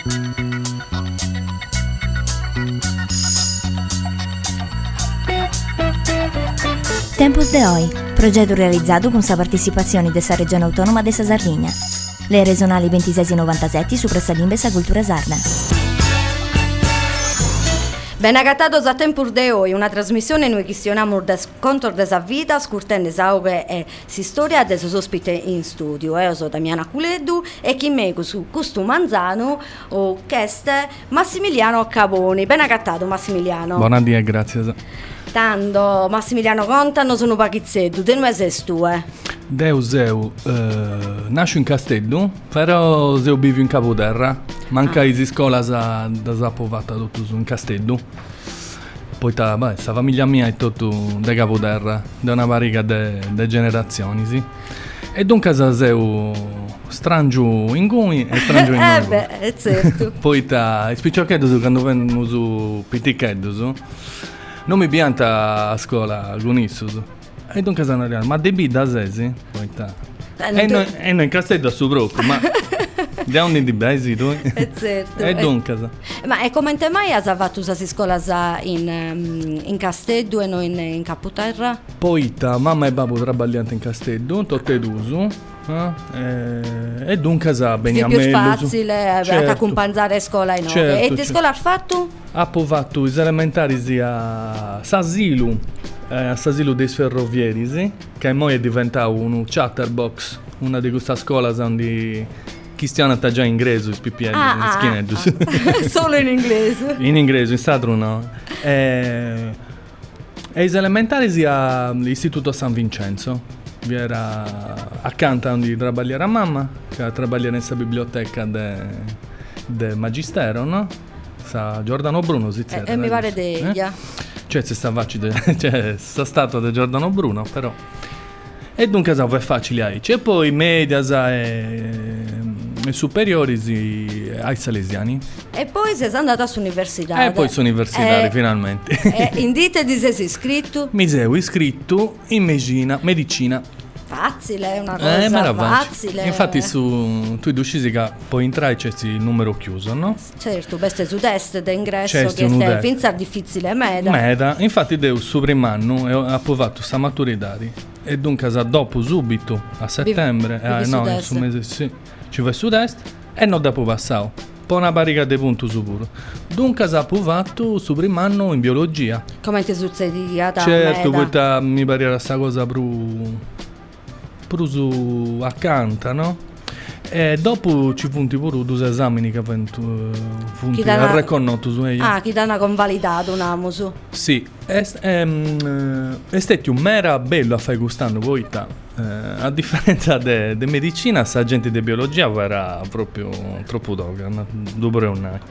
Tempos de Hoy, progetto realizzato con la partecipazione della Regione Autonoma de sa Sardegna. Le regionali 26 e 97 su Pressalimbe sa cultura sarda. Ben agattados a Tempus de Hoy, una trasmissione in cui chiestioniamo des conto della vita, scurtende esauge e si storia del suo ospite in studio. Io sono Damiana Culeddu e chi me su questo manzano o cheste Massimiliano Cavoni. Ben agattato Massimiliano. Buonasera, grazie. Tanto Massimiliano contano sono paghizzetto, te non sei tu, Deus nasco in Castello, però se vivo in Capoterra, manca di scuola da Zapovata tutto in Castello. Poi questa famiglia mia è tutto da Capoterra, da una parica di generazioni, sì. E dunque sei strangio in cui e strangio in noi. Beh, è certo. Poi i spicciocchetti quando vengono su piticchetti, non mi pianta a scuola l'unissus. E dunque sono arrivato, ma devi da sesi? E noi in Castello a su proprio, ma da onde di besi tu? È certo. E dunque. Ma e come te mai hai fatto questa scuola in Castello e non in Capoterra? Poi mamma e babbo lavorano in Castello, tutte d'uso. E dunque sa bene a me. È più facile accompagnare a scuola in certo, e che scuola hai fatto? Ho fatto gli elementari a Sasilo, a Sasilo dei Ferrovieri, sì, che poi è diventato un chatterbox, una di queste scuole dove chi stiano già in inglese, i PPL, in schienedus. Solo in inglese? In inglese, in stato no. E gli elementari all'Istituto San Vincenzo. Vi era accanto a dove lavorava mamma, che lavorava nella biblioteca del Magistero, no? Sa Giordano Bruno, si e mi pare deglia. Cioè, sta statua di Giordano Bruno, però. E dunque è facile. E poi medias e superiori ai salesiani. E poi sei andata all'università. E poi sono universitari, finalmente. In dite ti sei iscritto? Mi sono iscritto in medicina. Facile, è una cosa facile. Infatti tu decisi che poi entrare c'è il numero chiuso, no? Certo, questo è su test d'ingresso certo, che è finza difficile meda. Infatti devo su primo anno e ho provato questa maturità e dunque dopo subito a settembre su mese sì, ci vai su test e non dopo passato. Poi una parica di punto sicuro. Dunque ho provato su primo anno in biologia. Come ti succedeva? Certo, questa mi pareva questa cosa su accanto, no? E dopo ci punti pure due esami che funti a riconosciuto su ella. Ah, chi danno convalidato un amuso. Sì, è stato un mera bello a fare quest'anno poi a differenza di medicina, sa gente di biologia era proprio troppo doga, dopo un anno.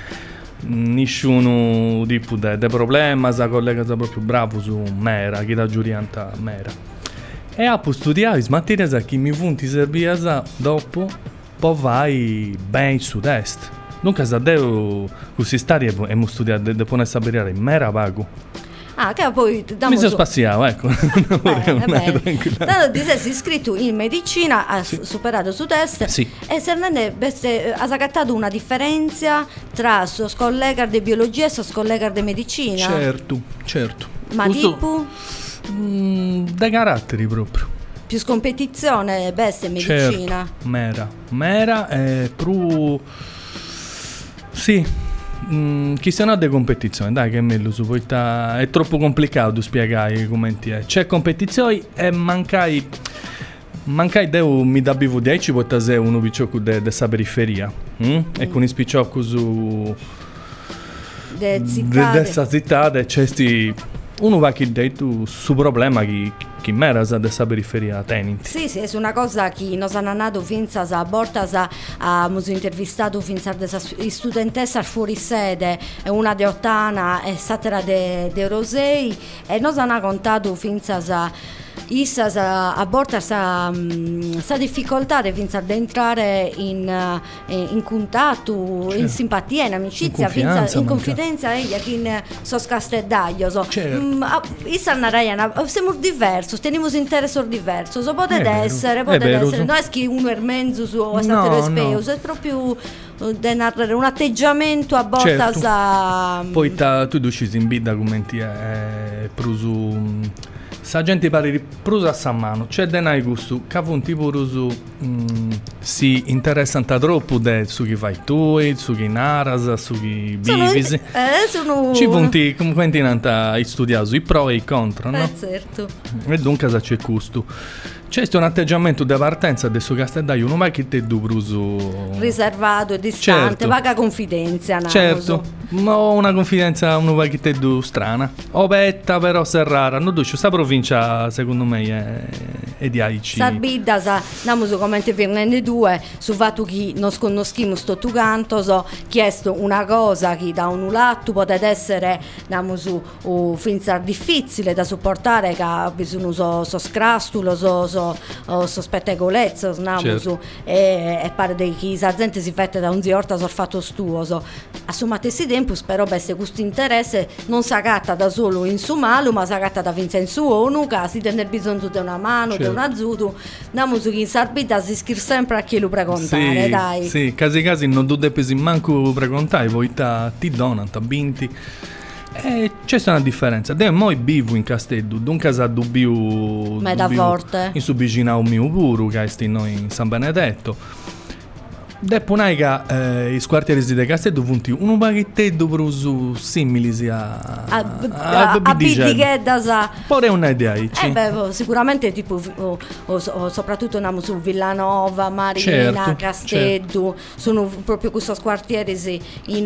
Nessuno tipo di problema, sa collega sa proprio bravo su mera, chi da giurianta mera. E ho studiato le materie che mi funti servire dopo, poi vai ben sud-est. Dunque, se devo così stare e mi studiare, devo sapere in mera vago. Ah, che poi mi sono spaziato, ecco. Tanto ti sei iscritto in medicina, hai superato sud-est sì. E se non hai scattato una differenza tra suo collega di biologia e suo collega di medicina? Certo. Ma questo... tipo? Da caratteri proprio. Più competizione, bestia, medicina. Certo, mera e più sì, chi se no di competizione, dai che è meglio su poi è troppo complicato spiegare come è. C'è competizione e mancai devo mi da bivo 10 porta se uno picciocco dessa periferia. E con i spicciocco su dessa città c'è uno va che detto su problema che mera dessa periferia tenenti. Sì, è una cosa che nos hanno nato finza a borta abbiamo intervistato finza dessa studentessa fuori sede, una di Ottana e satera de Rosei e nos hanno contato finza issas a volte sa difficoltà di ad entrare in contatto, in simpatia, in amicizia, in confidenza in sos casteddaglios. Issa narraiana siamo diversi, teniamo interessi diversi, può essere, non è che uno è mezzo su è proprio da narrare un atteggiamento a volte poi tu dici in bida commenti prusu sa gente pare prusa a mano c'è denai gusto cavunti purusu si interessano troppo su chi fai tu su chi naras su chi vivi ci punti comunque hai studiato i pro e i contro, no? Certo. E dunque c'è gusto. C'è un atteggiamento di partenza adesso Casteddaio non è che te du bruso riservato e distante, vaga confidenza, certo, ma una confidenza uno va che te du strana opetta però se rara non duce sta provincia secondo me è di Aici Sarbidda namus come te verne due su fatto che non conosciamo sto tu canto chiesto una cosa che da un lato potete essere namus finza difficile da supportare che bisogna so scrastulo so spettegolezzo certo. E pare che la gente si fette da un ziorta fatto stuoso assumate questi tempi però beste questo interesse non si agatta da solo in su malo ma si agatta da finza in su onuca si tiene bisogno di una mano certo. Di un azzuto namus che in Sarbidda si scrive sempre a chi lo precontare sì, dai sì casi non tu devi manco precontare poi ti donano ti binti. C'è una differenza. Io moi vivo in Casteddu, dunque sa dubbio in su vicino a un mio puro che è noi in San Benedetto. Dopo un'aica i quartieri di Casteddu funti un baghetto brusu simili a Bidighedda pure un'idea sicuramente tipo soprattutto su Villanova, Marina, certo, Casteddu certo. Sono proprio questi quartieri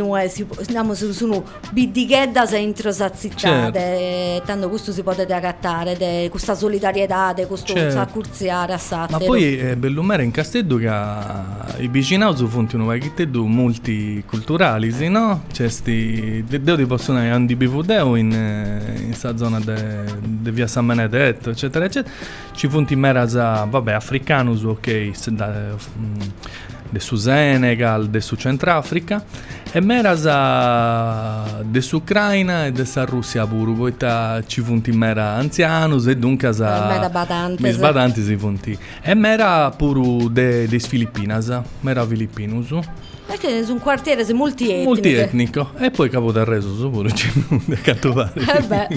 sono Bidighedda entro la città certo. Tanto questo si può agattare questa solidarietà questo certo. Accurziare ma poi è bell'umere in Casteddu che i vicini funzionano baghetto multiculturali, sì, no? C'è devo ti possono andare di BVDEO in sta zona de via San Benedetto, eccetera, eccetera. Ci funti meras africanus, ok, de su Senegal, de su Centrafrica, e meras de su Ucraina e de sa Russia pure, poi ci funti mera anzianus e dunque badanti si funti. E mera pure de Filippinas, mera Filippinus. Perché è un quartiere multietnico. Multietnico. E poi Capoterreso pure c'è da cattovare.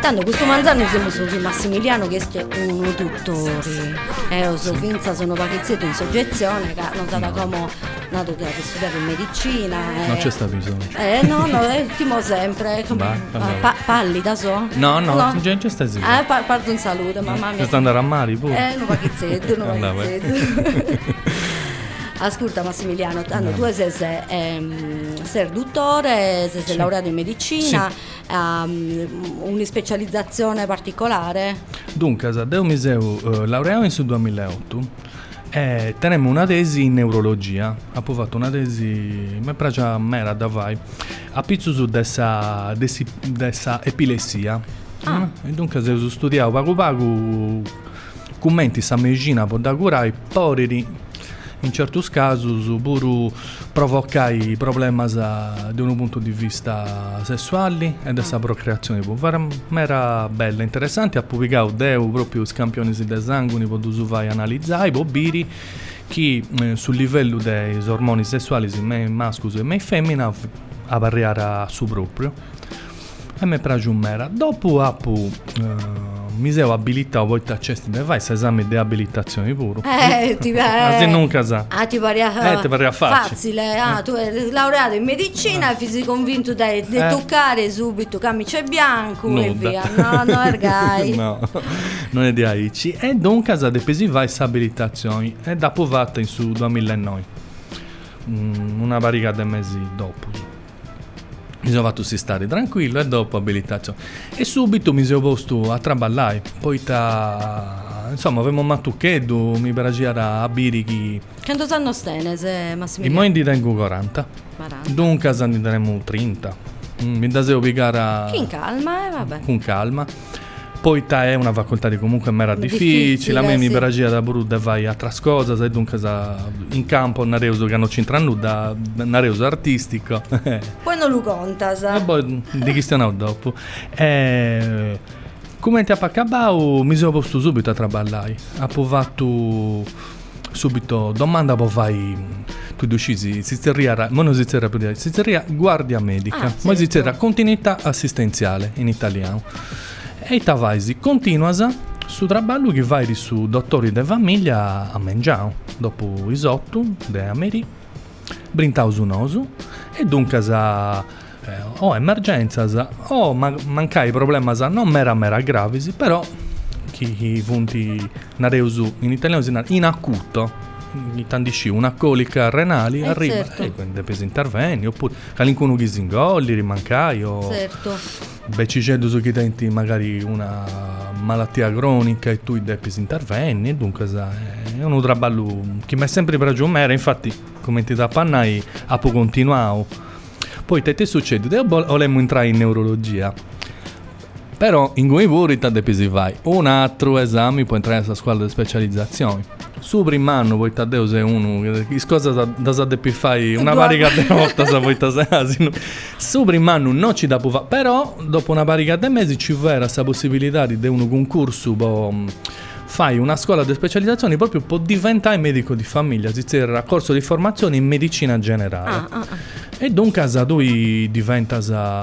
Tanto questo manzano siamo su Massimiliano che è uno dottore. So finza sono pagazzetto in soggezione, che non stata come nato che studiare in medicina. Non c'è sta bisogno. No, timo sempre. Pallida so? No, non c'è sta zitto. Parto in salute, mamma mia. Sta andare a mare pure. Un pagazzetto. Ascolta Massimiliano, tu sei dottore, sei laureato in medicina, sì. Una specializzazione particolare? Dunque, io mi sono laureato in 2008 e tenemmo una tesi in neurologia. Ho fatto una tesi, mi piace a me da vai, a pizzo su dessa epilessia. E dunque ho studiato pago commenti sa medicina può da curare poveri. In certi casi pure provocai problemi da un punto di vista sessuale e della procreazione. Era bella, interessante. Ha pubblicato proprio scampioni di sangue, potuto vai analizzare, biri che sul livello dei ormoni sessuali, sia maschio e femmina, a barriera su proprio. E mi piace un mera. Dopo mi sono abilitato poi a cesti ne vai esame di abilitazione pure. Nunca sa. Ti pare facile. Tu eri laureato in medicina e sei convinto di toccare subito camice bianco e via. No, ergai. No, non è di aici. E dunque sa de pesi vai abilitazione e dopo fatta in su 2009. Una varica di mesi dopo. Mi sono fatto stare tranquillo e dopo abilitazione e subito mi sono posto a traballare. Poi insomma avevo un mattucchetto, mi piaceva a birichi. Quanto sanno stene Massimiliano? In momenti tengo 40. Dunque ne terremo 30. Mi devo piegare in calma vabbè. Con calma. Poi è una facoltà di comunque era difficile, a me mi piaceva da Brud vai a trascosa, e dunque in campo un reuso che non c'entra nulla, un reuso artistico. Poi non lo conta, sa. E poi di chi stiamo dopo. Come ti ha accabato, mi sono posto subito a traballare. Ha provato subito domanda poi vai tu decisi Sizzeria guardia medica, ma Sizzeria continuità assistenziale in italiano. E Tavaisi continua su traballo che vai su dottori de famiglia a mangiare dopo isotto de ameri brintau su nosu e dunque emergenza o mancai problema non mera gravisi però chi punti nareusu in italiano in acuto tandisci una colica renali arriva certo. E quindi depesi interventi oppure qualcuno che si ingolli rimancai o certo. Ci c'è su chi tenti magari una malattia cronica e tu devi intervenire, dunque è un traballo che mi è sempre piaciuto mera, infatti come ti da pannai a po' continuavo. Poi te succede, volevamo entrare in neurologia, però in cui pure ti devi vai un altro esame può entrare nella scuola di specializzazione. Su primo anno poi Taddeo sei uno che cosa da devi fare una varica di notte poi asino. Su primo anno non ci da può fare però dopo una varica di mesi ci vera questa possibilità di un concorso fai una scuola di specializzazione proprio può diventare medico di famiglia si c'era corso di formazione in medicina generale e dunque tu diventa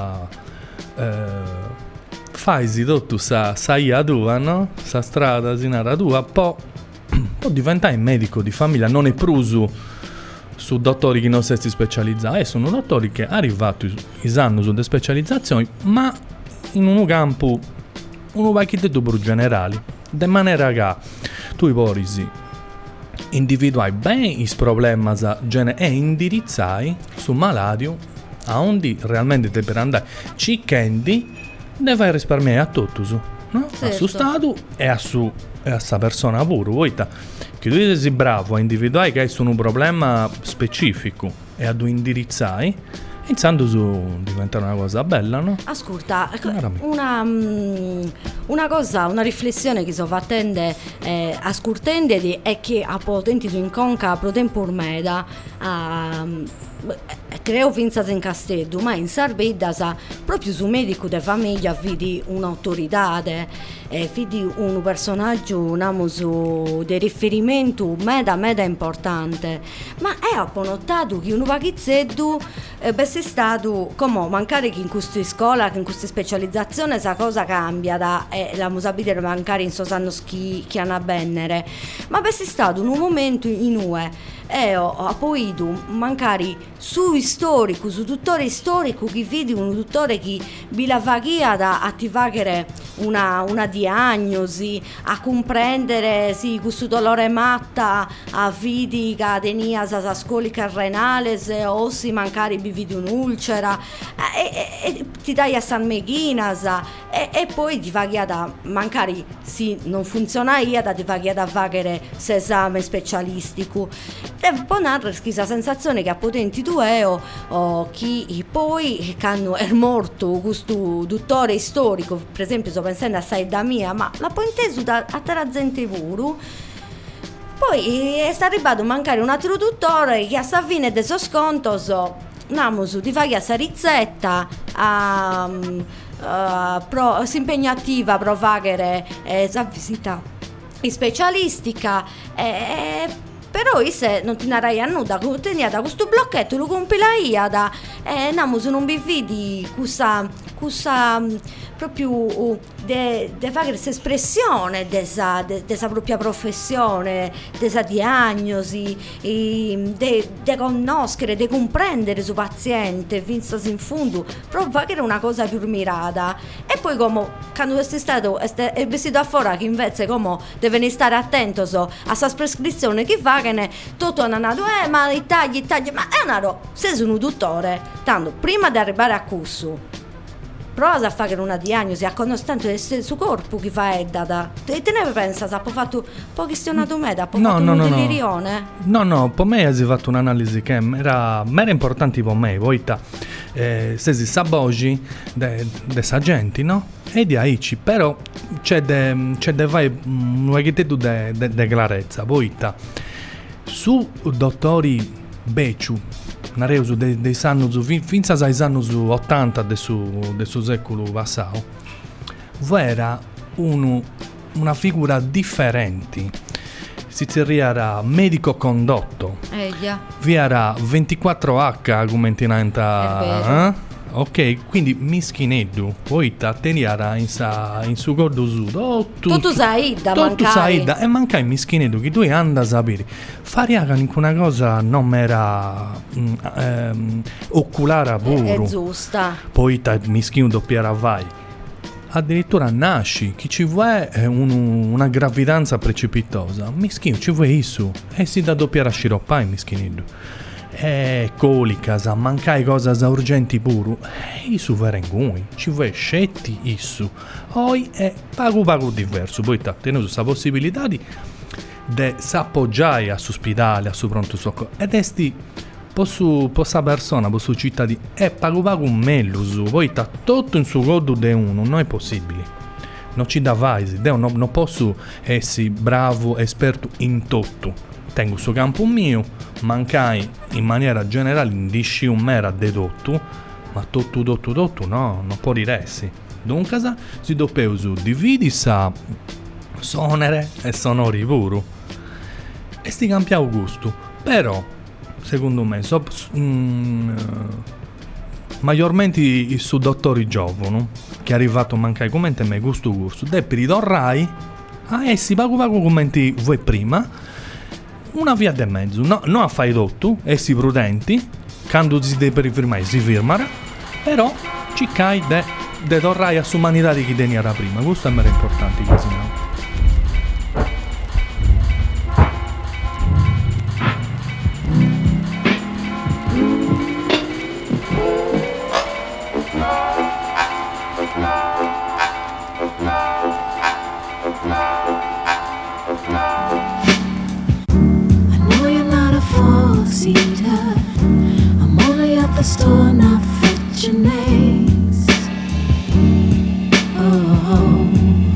fai tutto sa ia tua no? Sa strada sinara tua poi può diventare medico di famiglia non è pruso su dottori che non si specializzano sono dottori che arrivati sanno sulle specializzazioni ma in un campo uno pacchetto più generali de maniera che tu puoi individuare bene i problemi e indirizzare su malario a onde realmente te per andare cicchendi deve risparmiare a tutto no? Certo. A su stato e a sta persona pure vuoi che tu sei bravo a individuare che hai un problema specifico e a indirizzare iniziando diventare una cosa bella no? Ascolta una cosa una riflessione che sto facendo ascoltando è che a potenti in conca pro tempor meda creo finzas in Casteddu, ma in Sarbedda proprio su medico de famiglia vidi un'autorità, vidi un personaggio di riferimento meda importante, ma ho notato che un paghizzetto è stato come mancare che in questa scuola, che in questa specializzazione esa cosa cambia la musabile mancare in sosanno chi hanno bennere, ma è stato un momento in UE ho potuto mancare su storico, su dottore storico che vedi un dottore che vi la faghia da ti fare una diagnosi, a comprendere sì, questo dolore matta a vidi che tenia sa scolica renale o si mancare vi vidi un'ulcera e ti dai a San Meghinas e poi ti faghia da mancare sì, non funziona da ti faghia da fare l'esame specialistico e poi un'altra schisa sensazione che a potenti tu o chi poi quando è morto questo dottore storico, per esempio sto pensando a Saida Mia, ma la poi inteso a terra gente puro. Poi è arrivato a mancare un altro dottore che a sa fine del suo sconto ti fai a sta ricetta si impegnativa a provare la visita specialistica però se non ti narai a nuda tenia da questo blocchetto lo compila da non vi vidi questa proprio de fare questa espressione dessa propria professione, dessa diagnosi, de conoscere, de comprendere su paziente finza in fondo, però fare una cosa più mirata. E poi come quando è stato è vestito a fuori che invece come deve stare attento a questa prescrizione che fa che ne tutto hanno nato ma i tagli ma è una roba, se sono un dottore tanto prima di arrivare a questo prova a fare una diagnosi a conoscenza del suo corpo che fa data e te ne pensa ha fatto pochi stionato me ha fatto un delirione no per me hai fatto un'analisi che era importante per me poi se si sa oggi de sagenti no e di aici però c'è de fare un vaghetto de clarezza poi su dottori Beciu nareuso dei sanno finza ai anni 80 del suo secolo passato era una figura differente si era medico condotto vi era 24H come tinenta ok, quindi mischineddu poi teniara in su gordo sudo tutto saida e mancai mischineddu che tu anda a sapere fariaga in una cosa non era oculare pure è giusta poi mischino doppiara vai addirittura nasci chi ci vuole una gravidanza precipitosa mischino ci vuoi isso e si da doppiare a sciroppai mischineddu colica, mancai cose urgenti pure isso verengui ci vuoi scetti isso poi è pago diverso poi tenuto questa possibilità di s'appoggiare a ospedale a su pronto soccorso ed esti possa persona posso cittadino pago meglio su poi tutto in suo godo de uno non è possibile non ci davai non posso essere bravo esperto in tutto tengo suo campo mio, mancai in maniera generale indisci un mera dedotto, ma tutto no, non può diresi. Dunque si doppeuso dividi sa sonere e sonori puro. E sti campia gusto, però secondo me maggiormente i su dottori giovani che è arrivato mancai come me gusto per i dorrai essi pago come voi prima una via di mezzo, no, non a fare dotto, essi prudenti, quando si deve firmare si firmara, però ci cai de torrai a sumanità di chi deniera prima, questo è meno importante così no. I'm only at the store, not fetching eggs. Oh,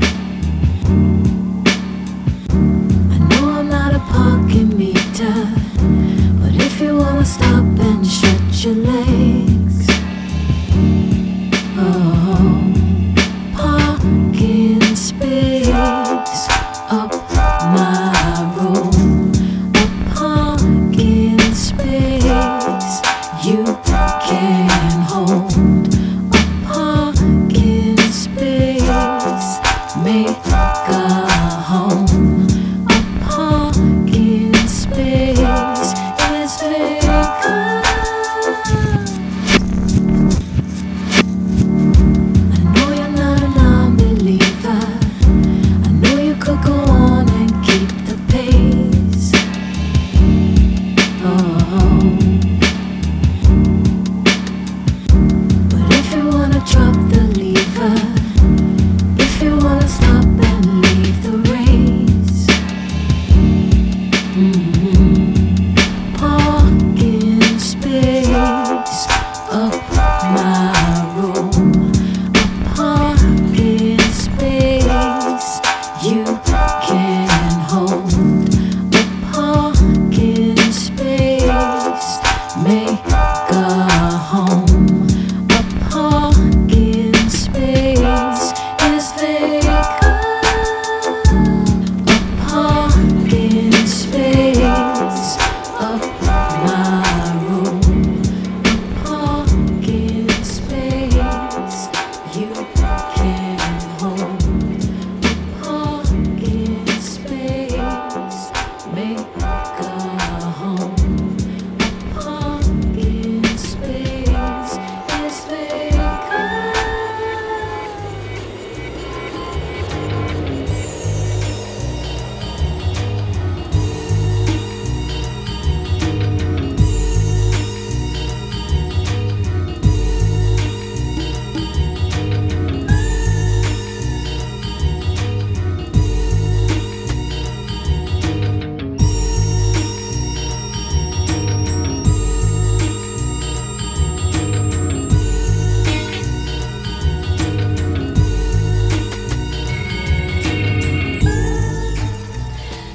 I know I'm not a pocket meter, but if you wanna stop and shut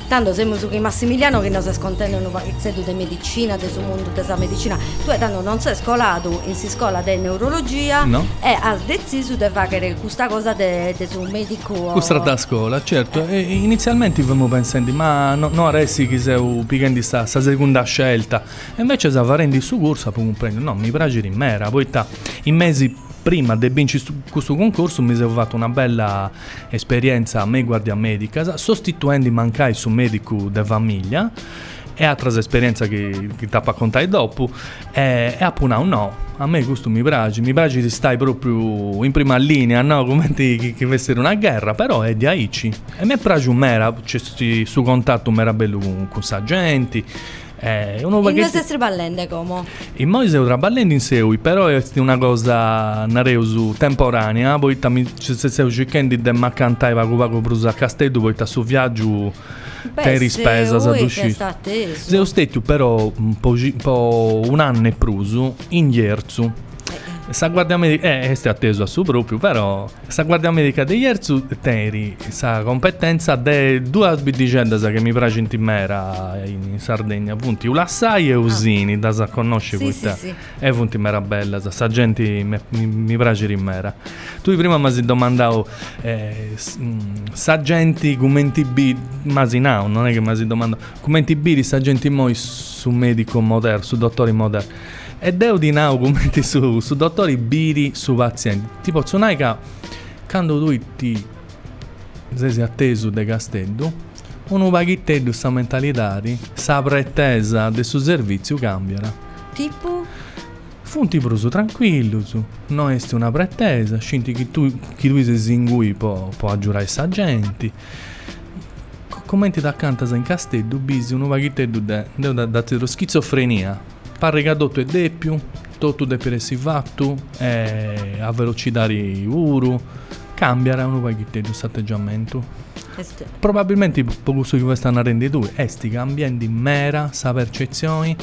tanto siamo su che Massimiliano che non si scontenta un pezzetto di medicina, del suo mondo della medicina. Tu tanto non sei scolato in si scuola di neurologia, no? E hai deciso di fare questa cosa del suo medico. Questa da scuola, certo. E inizialmente avevamo pensato, ma no adesso che sei picchendi sta seconda scelta. E invece se farendi su corso, poi comprendo, no, mi piace in mera, poi in mesi prima di vincere questo concorso mi sono fatto una bella esperienza a me guardia medica, sostituendo mancai su medico di famiglia e altre esperienze che ti raccontai dopo e appunto no, a me questo mi piace di stare proprio in prima linea, no, come che essere una guerra, però è di aici e mi piace un mera, c'è su contatto un mera bello con agenti. In noi stai ballando come? In noi stiamo traballando in Seui, però è una cosa nareusu temporanea, poi se stiamo cercando di cantare pago brusa a Castello, poi su viaggio te rispesa sa uscire. Siamo stati però un po' un anno e più in Ierzu. Sa guardia medica stai atteso a su proprio, però sa guardia medica di Ierzu teri sa competenza de due abitigendas che mi piace in Timera in Sardegna, appunto Ulassai e Usini da sa conosce questa sì. E appunto mera bella sa gente mi piace in mera. Tu prima mi hai domandato sa gente commenti B masinao, non è che mi hai domandato commenti B di sa gente moi su medico moderno, su dottori moderni. E devo di now commenti su dottori biri su pazienti. Tipo, Tsunaika, quando tu ti sei atteso de Castello, uno paghetto sa mentalità, sa pretesa del suo servizio cambierà. Tipo? Funti proso tranquillo, non è una pretesa, scinti che tu sei singui può aggiurare sa gente. Commenti da cantasa in Castello, bisi uno paghetto da schizofrenia. Pare che adotto è deppio, tutto deve essere fatto, a velocità di uru, cambierà un po' questo atteggiamento. Probabilmente poco su che stanno rendendo sti cambiando in mera, sa percezioni,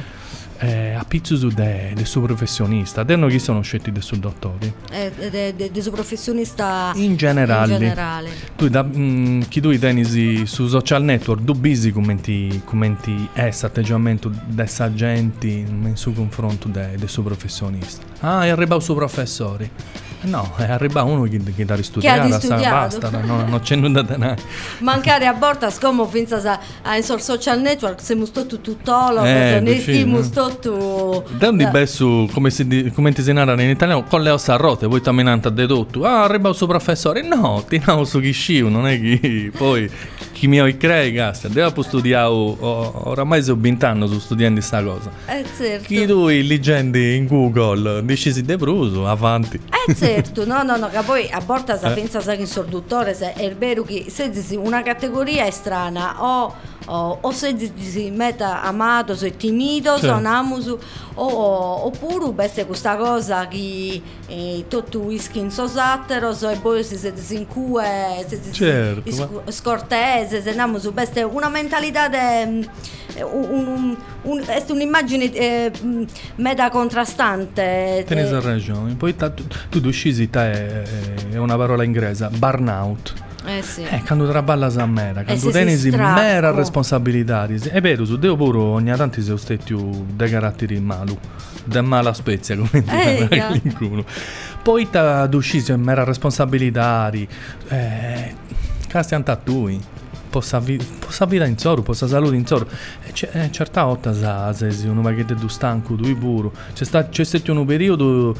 a pizzo su del suo professionista, del chi sono scelti del suo dottore. Del suo professionista in generale. Tu chi tu tenisi su social network, tu bisi commenti atteggiamento dessa gente in suo confronto del suo professionista. Ah, è arrivato il suo professore. No, è arrivato uno che da ristudiare, basta, non c'è nulla da tenere. Mancare a borda scomo finza a sul social network siamo tutti tutolo, ne stiamo tutto. Dandi besso come ti si narra in italiano con le ossa rotte, poi tamminante de tutto. Ah, arriva il suo professore. No, ti namo su chi sciu, non è che poi chi mi crei gasta. Devo studiare oramai sono 20 anni su studiando questa cosa. Certo. Chi tu leggendi in Google dici si debruso, avanti. Certo, no, che poi a borda sa pensa che in sorduttore è vero che se una categoria è strana o se si mette amato, se timido, certo. Namusu oppure beste questa cosa che tutto whisky in sosattero e poi si in cue certo, scortese, se namusu beste una mentalità è un'immagine meta contrastante. Tenete ragione. Poi tu uscisi è una parola inglese, burnout. Sì. Quando traballa a mera, quando tenesi mera responsabilità. È vero, su Deo pure ogni tanto sei stati dei caratteri malu, de mala spezia, come dire qualcuno. Poi tu uscisi mera responsabilità, castian tattui. Possa vita in zoro, possa salute in zoro. Certa volta se uno pacchetto di stanco, due puro. C'è stato un periodo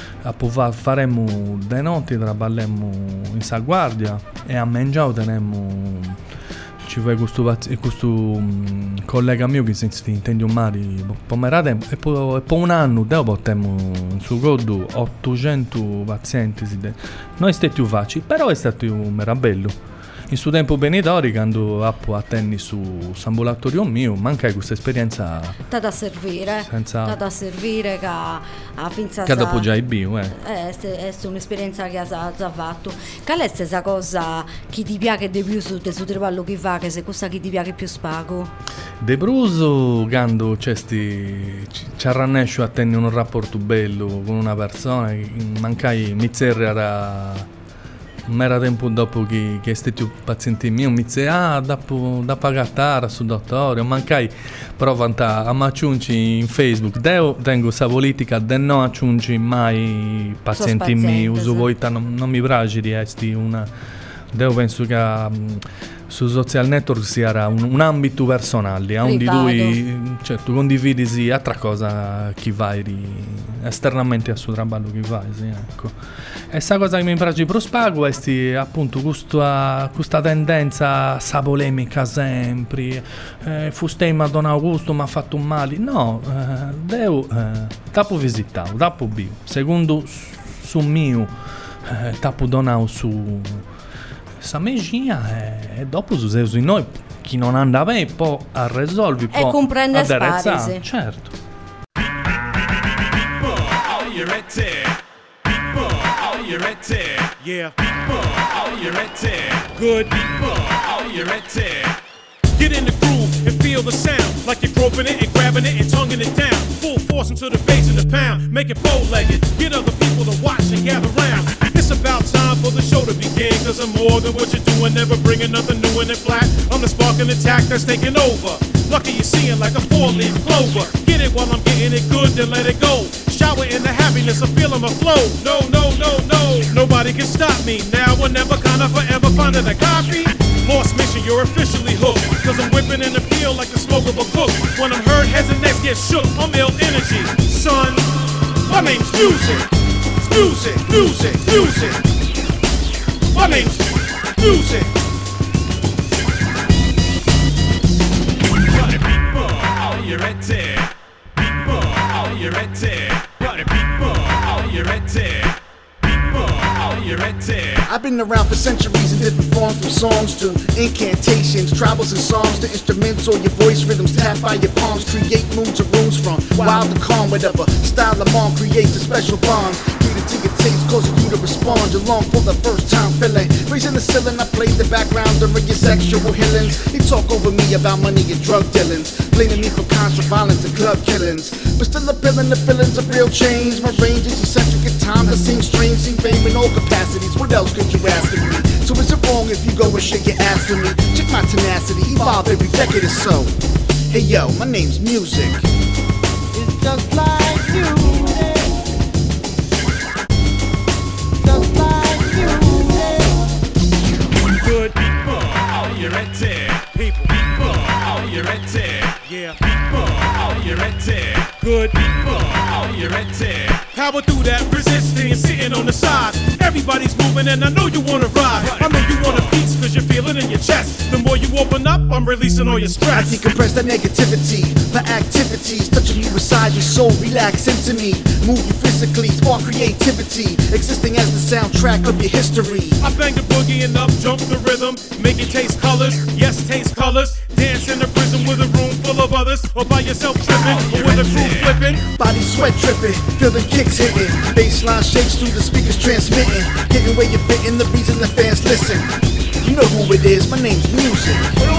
faremo de notti, traballemmo in sa guardia e a mangiare tenemmo ci fu questo collega mio che si intende un mari pomerate e poi un anno dopo temmo su godo 800 pazienti non è stato facile, però è stato bello. In suo tempo benitori, quando attendi su ambulatorio mio, manca questa esperienza da servire, da servire che a finza che dopo già i bio, è un'esperienza che ha fatto. Qual è questa cosa che ti piace di più su questo traballo che fa, che se cosa che ti piace più spago? De bruso quando ci arrannescio a tenere un rapporto bello con una persona, mancai mizzerra mera tempo dopo che è stato paziente mio, mi dice, da pagare su dottore, mancai provanta a macciunci in Facebook, deo tengo questa politica de no acciunci mai pazienti miei, uso voi, non mi piace di essere una, deo penso che su social network sia un ambito personale, onde lui certo condividi altra cosa che vai esternamente al suo lavoro che vai, sì, ecco. E questa cosa che mi piace per spago è appunto questa tendenza sa polemica sempre, Fustema Don Augusto mi ha fatto un male, no, devo tapo visitato, tapo bio, secondo su mio tapo donato su sa magia e dopo su di noi chi non andava bene poi a risolvere e comprende a sparisi, certo. Yeah. Good. Get in the groove and feel the sound like you're groping it and grabbing it and tonguing it down. Full force into the bass and the pound. Make it bow-legged. Get other people to watch and gather round. It's about time for the show to begin, cause I'm more than what you're doing, never bringing nothing new in it flat. I'm the spark and attack that's taking over. Lucky you're seeing like a 4-leaf clover. Get it while I'm getting it good, then let it go. Shower in the happiness of feeling my flow. No, no, no, no, nobody can stop me. Now or never, kinda forever finding a copy. Lost mission, you're officially hooked, cause I'm whipping an appeal like the smoke of a cook. When I'm heard, heads and necks get shook. I'm ill energy, son. My name's Music. Music, music, music. My name's Music. Are you ready? Are you ready? Are you ready? Are you ready? I've been around for centuries in different forms, from songs to incantations, tribals and songs to instrumental. Your voice rhythms tapped by your palms create moods or rooms from wild to calm. Whatever style I'm on creates a special bond. Treated to your taste, causing you to respond. You're long for the first time feeling. Raising the ceiling, I played the background during your sexual healings. They talk over me about money and drug dealings, blaming me for constant violence and club killings. But still appealing the feelings of real change. My range is eccentric at times, that seems strange. See fame in all capacities, what else could you ask of me? So is it wrong if you go and shake your ass for me? Check my tenacity, evolve every decade or so. Hey yo, my name's Music. It's just like music. Just like music. Good. Are you ready? People. Are you ready? Yeah. Are you ready? Good. Are you ready? Power through that resisting and sitting on the side. Everybody's moving and I know you wanna ride. I know you want a piece cause you feel it in your chest. The more you open up, I'm releasing all your I stress. decompress that negativity, the activities touching you inside your soul, relax into me. Move you physically, spark creativity, existing as the soundtrack of your history. I bang the boogie and up jump the rhythm, make it taste colors, yes taste colors. Dance in a prison with a room full of others, or by yourself tripping, or with a crew flipping. Body sweat dripping, feel the kicks hitting, baseline shakes through the speakers transmitting, getting where you're fitting, the reason the fans listen. You know who it is, my name's Music.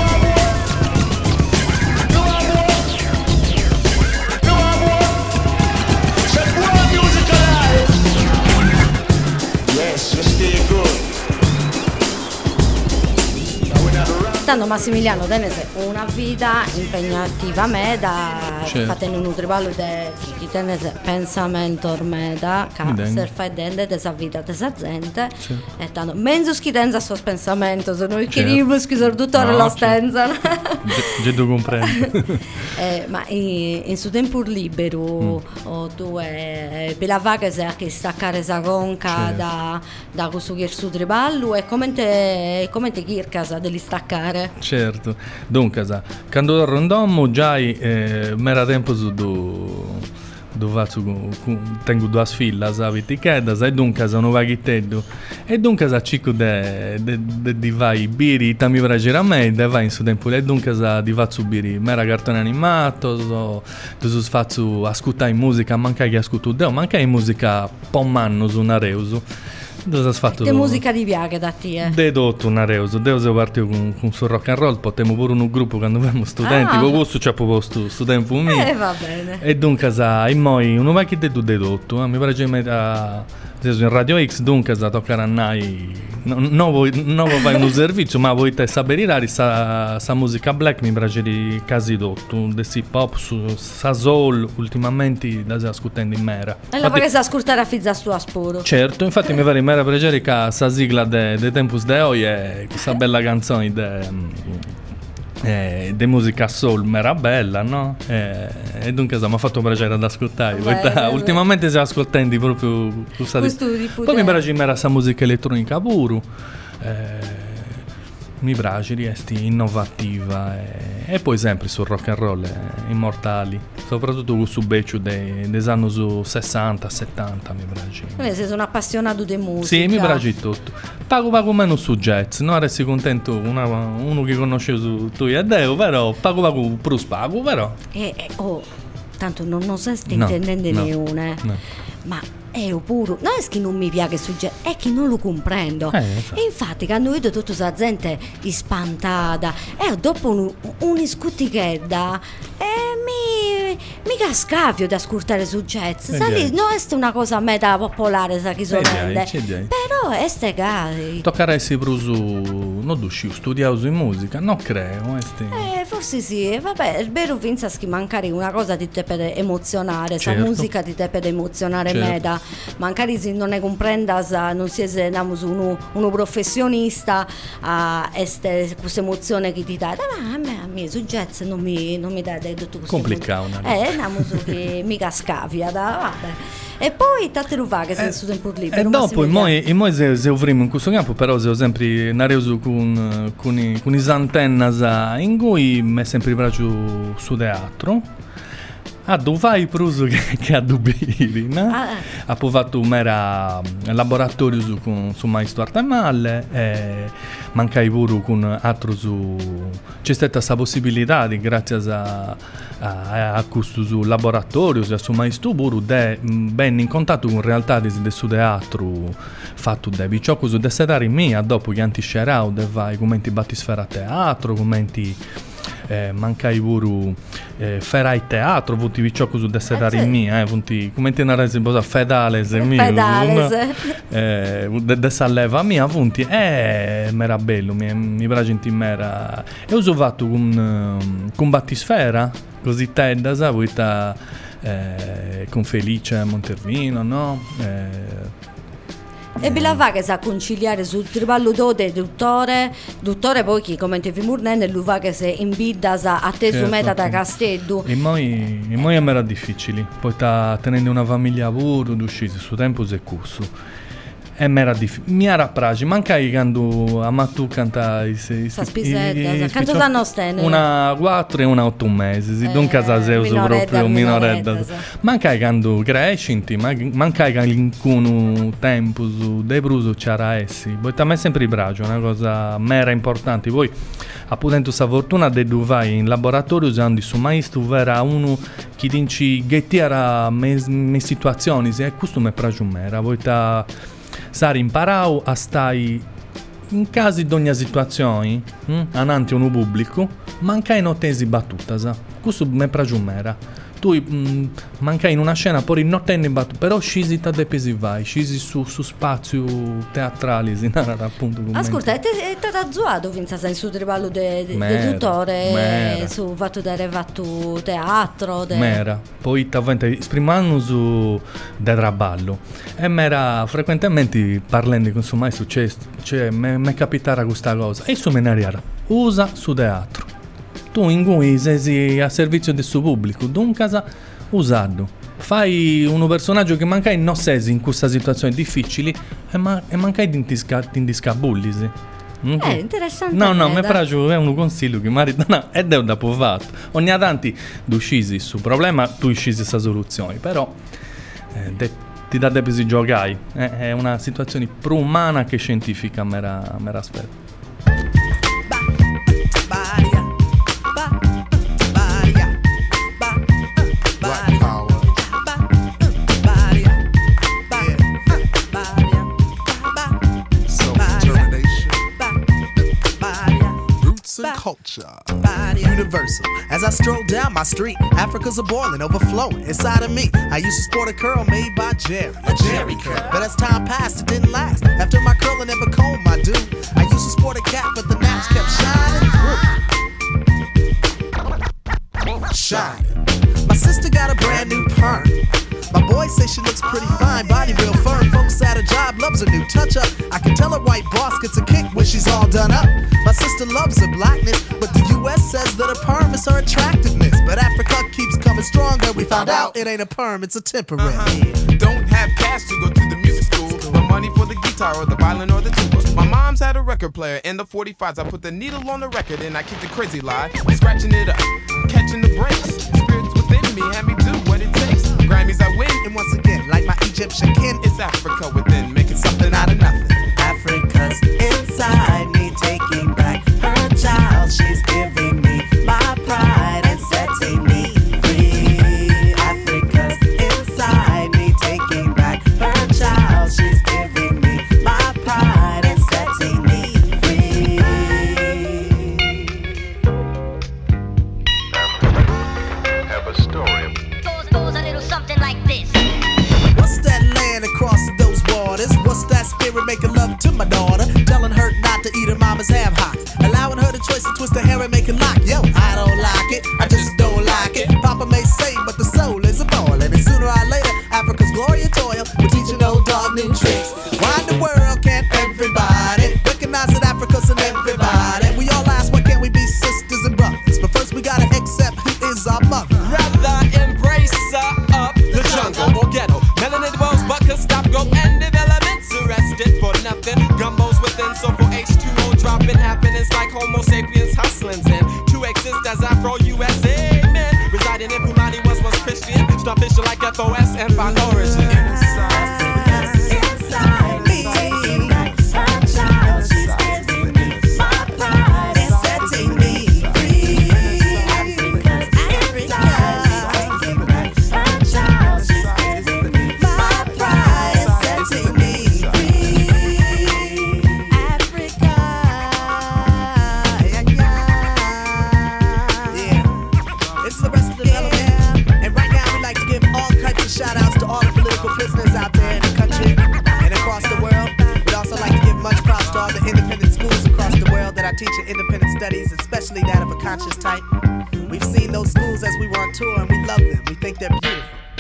Tanto Massimiliano tenese una vita impegnativa meda, certo. Fatene un triballo di tenese pensamento ormeda, che se fai dente de sa vita de sa gente, certo. E tanto mezzo schitenza sto pensamento, se noi chiediamo scusa dottore lo stenza. Già comprendo. Ma in suo tempo libero o tu per la vaga se che staccare sa conca da questo che suo triballo e come te kirkasa degli staccare. Certo, dunque, quando torno già mera tempo su tengo due figlie, sapete che e dunque sono vaghetto e dunque cico di vai biri mi piacerà a me e vai in suo tempo e dunque di faccio biri mera cartone animato so faccio ascoltare musica manca che ascolto deo manca in musica pommanno su una reuso. Che musica di piace da te? De tutto un areuso, devo se partire con sul rock and roll, potremmo pure un gruppo quando avevamo studenti, con questo c'è proprio sto tempo mio. Va bene. E dunque sai, moi un vecchio de tutto, mi piace Adesso in Radio X dunque sa toccare a noi non vuoi fare un servizio, ma vuoi te sapere sa musica black mi piace di quasi tutto, del hip hop, sa soul, ultimamente da si ascoltando in mera. E la che sa ascoltare a fizza sua sporo. Certo, infatti mi pare mera piacere che sa sigla de Tempus de Oi è questa bella canzone de musica soul mera bella, no? E dunque mi ha fatto piacere ad ascoltare. Ultimamente si ascoltando proprio poi mi piace mera sa musica elettronica pure. Mi piace, resti innovativa e poi sempre sul rock and roll immortali, soprattutto con su beccio dei anni 60-70 mi piace. Sei un appassionato di musica. Sì, mi piace tutto. Pago meno su jazz, non resti contento uno che conosce tu e Deo, però pago più spago, però. Tanto non stai intendendo niente. No. Ma pure, non è che non mi piace su jazz, è che non lo comprendo. Esatto. E infatti quando vedo tutta questa gente spantata e dopo un'iscutichedda mi cascavio da ascoltare su jazz. Non è una cosa meta popolare, sa chi sono però è ste casi. Tocca essere preso non d'uscire, studiato in musica, non creo. Forse sì, vabbè, è vero pensa che mancare una cosa ti deve emozionare, certo. Sa musica ti deve emozionare certo. meta, magari se non ne comprenda non si è uno professionista a questa emozione che ti dà, a me su jazz non mi dà tutto questo complicato. Una musica che mica scavia, vabbè. E poi te lo fa che sei su tempo libero. E dopo noi se avremo in questo campo, però se ho sempre nareso con i antennas in cui mi è sempre piaciuto su teatro. Dove fai pruso che a dubiri, no? Ha fatto un mera laboratorio su maestro Artemal, mancai pure con altro c'è stata questa possibilità di grazie a questo laboratorio su maestro pure ben in contatto con realtà di su teatro fatto da Bicciocco su desetari mia dopo che antiscerau de vai commenti battisfera a teatro commenti mancai pure ferai teatro punti Bicciocco su desetari mia punti commenti una resa fedales mia de salleva mia punti mera bello mi piace in mera e uso fatto con battisfera così tedda sa vuita con Felice Montervino, no? E Bilava che sa conciliare sul triballo dote dottore poi chi come ti fimurnen lui va che se in bidda sa a te su meta da Castello e poi era difficile poi sta tenendo una famiglia pure d'uscire su tempo se curso e mi era difficile mi era pragi mancai quando a Mattu canta sa spisetta canto da nostene una 4 e una 8 mesi si don casa Zeus proprio minoredda mancai quando cresci mancai che in tempo su dei bruso c'era essi poi a me sempre bragio una cosa mera importante poi appunto questa fortuna de due vai in laboratorio usando su maestro era uno che dici gettiera me situazioni e questo mi piace mera poi sari imparau a stai in casi di ogni situazione ananti a un pubblico mancai in tesi battuta questo mi piace mera tu mancai in una scena poi non tenni battuta però scisi da depesi vai scisi su spazio teatrali appunto ascolta e ti ha zuato finza sei su triballo del dottore su fatto dare fatto teatro mera poi esprimano su del traballo e mera frequentemente parlando con suo maestro mi capitava questa cosa e su menariara usa su teatro tu in cui sei a servizio del suo pubblico dunque usato fai un personaggio che mancai non sei in questa situazione difficili e mancai di indiscabullisi interessante no mi piace è un consiglio che marito ed è un dopo fatto ogni tanti uscisi su problema tu uscisi questa soluzione però ti dà depesi giogai è una situazione più umana che scientifica mera aspetto. arts and culture. Universal. As I stroll down my street, Africa's a boiling, overflowing inside of me. I used to sport a curl made by Jerry, a Jerry curl. But as time passed, it didn't last. After my curl, I never combed my dude. I used to sport a cap, but the naps kept shining through. Shining. My sister got a brand new perm. My boy say she looks pretty fine, body real firm. Folks at her job loves her new touch up. I can tell her white boss gets a kick when she's all done up. My sister loves her blackness, but the US says that a perm is her attractiveness. But Africa keeps coming stronger. We found out it ain't a perm, it's a temporary. Don't have cash to go to the music school. No money for the guitar or the violin or the tuba. My mom's had a record player in the 45s. I put the needle on the record and I kicked the crazy lie, scratching it up, catching the breaks. Spirits within me had me do what it takes. Grammys I win, And once again, like my Egyptian kin, it's Africa within, making something out of nothing. Africa's inside me, taking back her child. She's giving me my pride and setting me free. Africa's inside me, taking back her child. She's giving me my pride and setting me free. Have a story. Goes a little something like this. What's that land across those waters? What's that spirit making love to my daughter? Telling her not to eat her mama's ham hocks. Allowing her the choice to twist her hair and make it lock. Yo, I don't like it, I just don't like it. Papa may say, but the soul is a ball. And sooner or later, Africa's glory and toil will teach an old dog new tricks. Why in the world can't everybody recognize that Africa's an everybody? We all ask, why can't we be sisters and brothers? But first we gotta accept who is our mother. Rather embrace up the jungle or ghetto. Melanin walls, but could stop, go and developments arrested for nothing. Gumbos within, so for H2O dropping happiness like Homo sapiens hustling and to exist as Afro USA men. Residing in Pulani once was Christian, starfish like FOS and find origin. Inside me, her child, she's giving me my pride and setting me free. Africa's inside, her child, she's giving me my pride and setting me free. Africa, yeah. This is the rest of the development. And right now we'd like to give all kinds of shout outs to all the political prisoners out there in the country and across the world. We'd also like to give much props to all the independent schools across the world that are teaching independent studies, especially that of a conscious type. We've seen those schools as we were on tour and we love them. We think they're beautiful.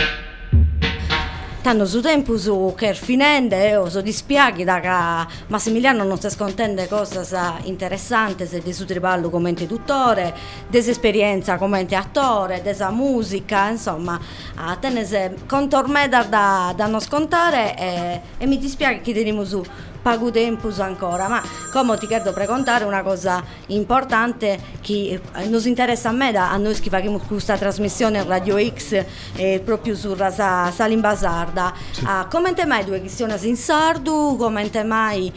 Tanto su tempo su che finende o so dispiaghi da che Massimiliano non si scontende cosa interessante se di su tripallo commenti tuttore, desesperienza commenti attore, desa musica, insomma a te ne se contormeda da non scontare e mi dispiace che teniamo su pago tempus ancora, ma come ti chiedo precontare una cosa importante che nos interessa a noi che facciamo questa trasmissione Radio X proprio su sa lingua sarda. Sì. Come te mai due questioni in sardo, come te mai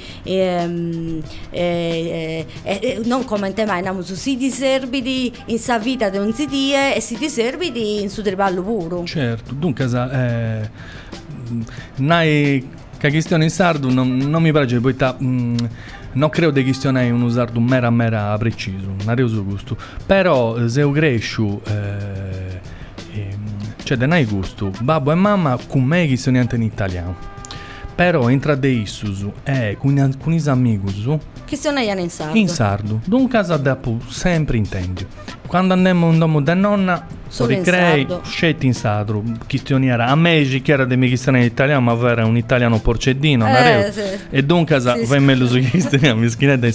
non come te mai andiamo su siti serbidi in sa vita di un sidie e siti serbidi in su triballo puro. Certo, dunque che questione in sardo non mi piace, poi non credo che questione è un sardo mera preciso, non è uso gusto, però se io cresco cioè non hai gusto, babbo e mamma con me che sono niente in italiano, però entra de issus con i amici che sono in sardo, dunque dopo sempre intendi. Quando andiamo in domo da nonna, solo ricrei, scetti in sardo, chistioniera. A me ci chiara di me chistione in italiano, ma vera un italiano porcedino, sì. E dunque vai meglio su chistioniera, mi schinetta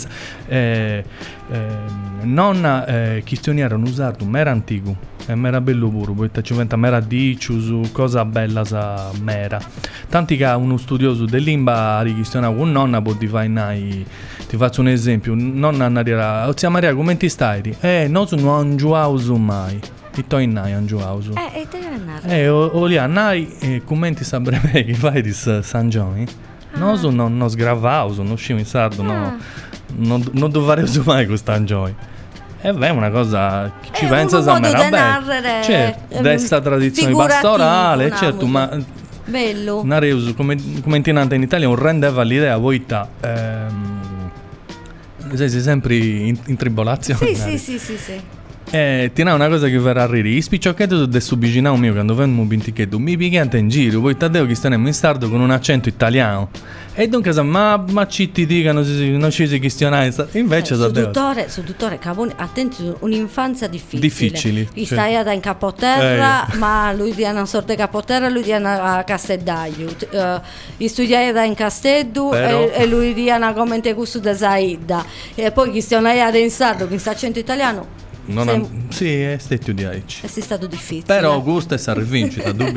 nonna chistioniera un sardo, mera antico, e mera bello puro, poi ci diventa mera dicius, cosa bella sa mera. Tanti che uno studioso dell'imba a richistionare con nonna, può ti faccio un esempio, nonna dirà, zia Maria come ti stai? Non sono angiuauso mai. E to in nai angiuauso. E te ne o lì a nai commenti sabre me che fai di San Gioni? Non sono non sgravauso, non uscivo in sardo, no. Non dovrei usare mai questo Gioni. E beh, è una cosa che ci pensa sempre bene. Certo, desta tradizione pastorale, certo, ma bello. Nareuso come intinante in Italia un rendeva l'idea voita sei sempre in tribolazione. Sì. Ti è una cosa che verrà a ridere. I spicciocchetti del subvicinao mio quando vengono pintichetto mi picchiante in giro, poi Taddeo che stiamo in sardo con un accento italiano. E dunque ma ci ti dicono non ci si questionare. Invece su dottore Cavoni, attenti, un'infanzia difficili. Gli cioè. stai in capoterra, ma lui di una sorta di capoterra, lui di una Castellaio. Gli studiai in Casteddu e lui di una commente gusto da Zaida. E poi gli stai in sardo con questo accento italiano. Sì, è stato di aici. È stato difficile. Però Augusto è stato rivincita, dubbi.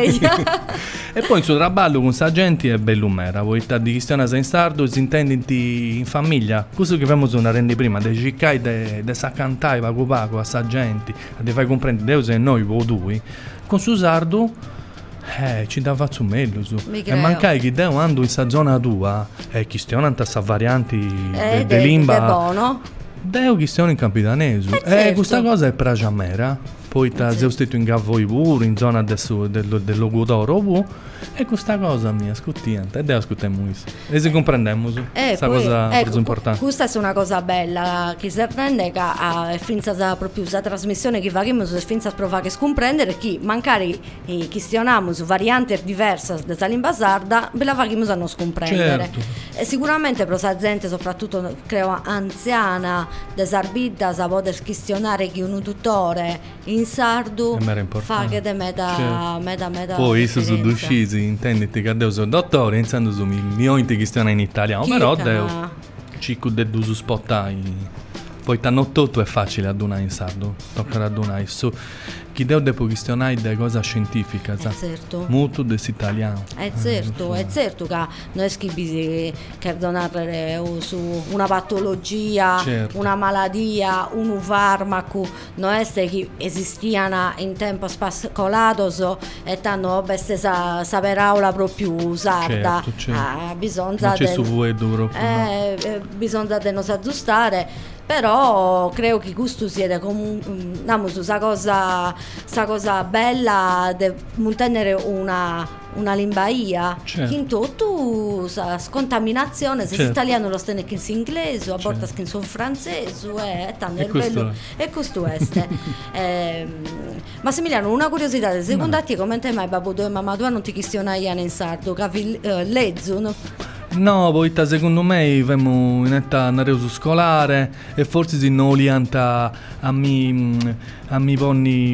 E poi in suo traballo con sta gente è bell'umera. Voi di questione in sardo si intende in famiglia. Questo che abbiamo una rendi prima, dei ciccai, de saccantai, paco a sta gente, di fai comprendere Deus e noi, voi due. Con su sardo ci dava su meglio su. E mancai che Deo ando in sta zona tua e questione sta varianti de limba. Buono. Deo che stiamo in Capitanese certo. Questa cosa è per la Giamera. Poi sei stato in Gavoi pure, in zona del Logudoro. E questa cosa mia scuttiente. E Deo ascoltiamo e se comprendiamo questa cosa importante. Questa è una cosa bella che si prende che è finita proprio la trasmissione che facciamo è finita provare che scomprendere che magari chiestioniamo su varianti diverse della lingua sarda ve la facciamo a non scomprendere. Certo. E sicuramente per la gente soprattutto credo anziana desarbita sa poter questionare che un tuttore in sardo fa che de meta poi se sono usciti intenditi che Deo sono dottore insieme su milioni di questioni in italiano però Deo cico de du spottai poi t'hanno tutto è facile adunare in sardo tocca adunare su chi Deo depo questionare de cosa scientifica certo molto desitaliano è certo che non è che donare su una patologia certo. Una malattia un farmaco non è che esistiano in tempo spascolato e tanno beste sapere aula proprio sarda certo. Bisogna c'è su vuedo proprio bisogna de non aggiustare però credo che questo sia comunque sa cosa bella di mantenere una limbaia certo. in tutto scontaminazione se certo. italiano lo stene che in inglese a volte certo. che in francese e tanto è bello e questo è Massimiliano una curiosità secondo te come te mai babbo e mamma tua non ti questionai in sardo che lezzo no? No, poi secondo me abbiamo in età nareso scolare e forse si non lianta a mi ponni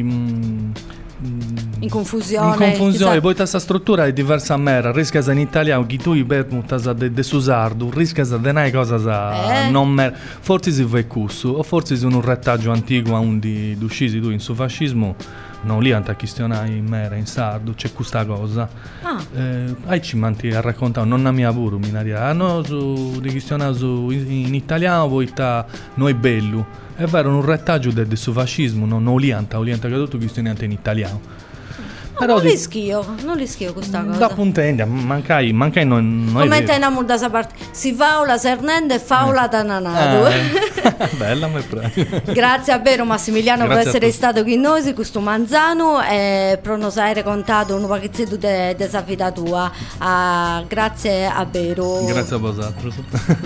in confusione poi questa struttura è diversa a me rischia in italiano che tu per de susardo rischia de una cosa non mer forse si fa cusso o forse sono un retaggio antico a un di uscisi tu in su fascismo non lì a questionare in mera in sardo c'è questa cosa hai ci manti a raccontare non la mia pure minaria no su di questionare in italiano poi noi bello è vero un retaggio del suo fascismo non lianta che tutto questionante in italiano però non rischio questa cosa da puntendi mancai non come te in amor da sa parte si faula sernende e faula tananato bella me grazie a vero Massimiliano grazie per essere stato qui noi su questo manzano e per nos aver contato un pachetto di sa vita tua grazie a vero grazie a vosaltros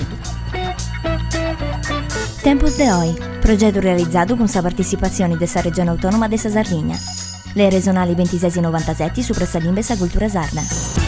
Tempos de Hoy, progetto realizzato con la partecipazione della Regione Autonoma della Sardegna. Le regionali 26 e 97 su Pressalimbe sa cultura sarda.